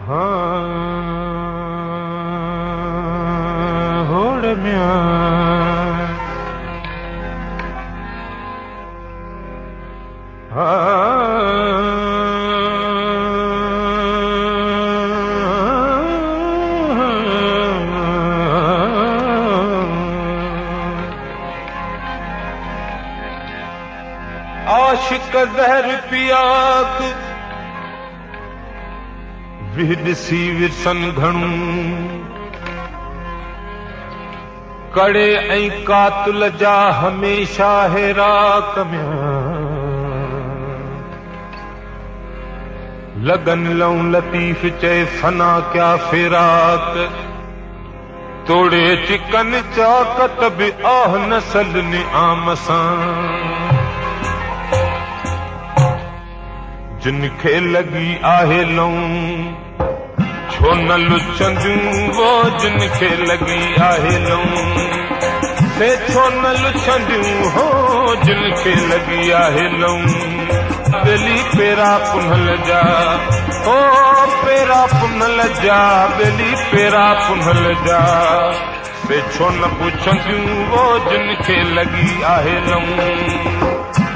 होड़ म्या आशिक ज़हर पियाक विहदसी विरसन घणू कड़े ऐं कातुल जा हमेशा हेराक म्या लगन लऊं लतीफ चए फना क्या फिराक तोड़े चिकन चाकत भी आह नसल ने आम सां जिनखे लगी आहे लऊं छो न लुचंदियूं वो जिनखे लगी आहे लऊं से छो न लुचंदियूं हो जिनखे लगी आहे लऊं बेली पेरा पुनल जा ओ पेरा पुनल जा बेली पेरा पुनल जा से छो न पुछंदियूं वो जिनखे लगी आहे लऊं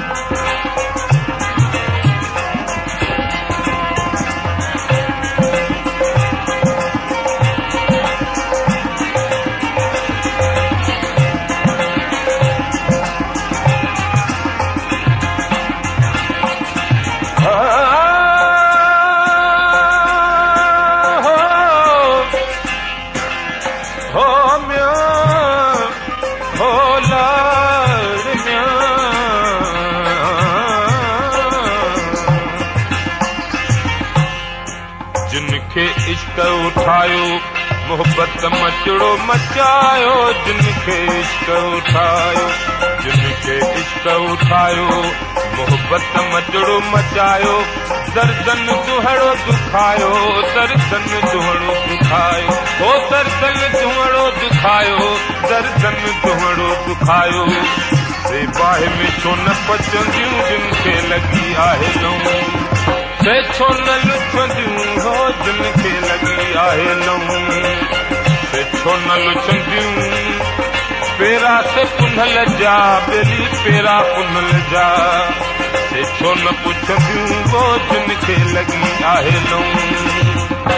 जिनखे इश्क उठायो मोहब्बत मचड़ो मचायो जिनखे इश्क उठायो जिनखे इश्क उठायो मोहब्बत मचड़ो मचायो दर्दन दुहड़ो दुखायो दर्दन दुहड़ो दुखायो ओ दर्दन दुहड़ो दुखायो दर्दन दुहड़ो दुखायो से बाहि में छो न पचंदियूं जिनखे लगी आहे लऊं से छो न लुचंदियूं हो जिनखे लगी आहे लऊं से छो न लुचंदियूं पेरा से पुनल जा बेली पेरा पुनल जा से छो न पुछंदियूं वो जिनखे लगी आहे लऊं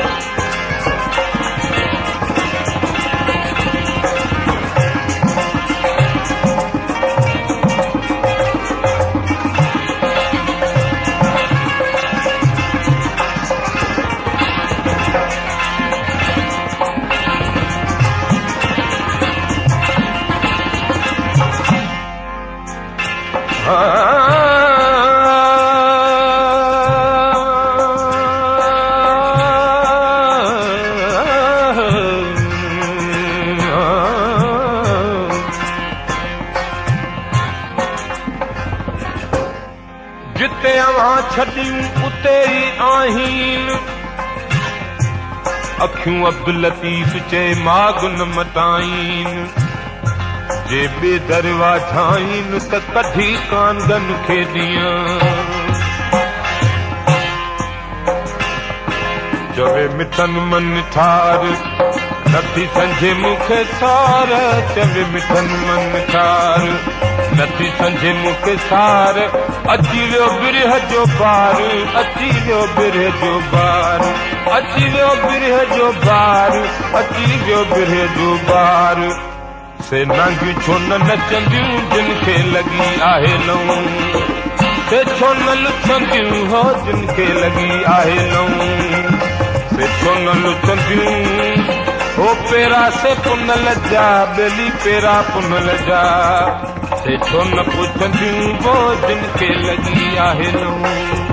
जिते अवां छॾियूं उते ई आहिनि अखियूं अब्दुल लतीफ़ चए मागुन मटाइन जे बेदरवा ठाहिनि त कढी कांगन खे ॾियां चवे मिठन मन ठार नथी संझे मूंखे सार चवे मिठन मन ठार नथी संझे मूंखे सार अची वियो बिरह जो बार अची वियो बिरह जो बार अची वियो बिरह जो बार अची वियो बिरह जो बार से नांगियूं छो न नचंदियूं जिनखे लगी आहे लऊं से छो न लुचंदियूं हो जिनखे लगी आहे लऊं से छो न लुचंदियूं हो पेरा से पुनल जा बेली पेरा पुनल जा से छो न पुछंदियूं वो जिनखे लगी आहे लऊं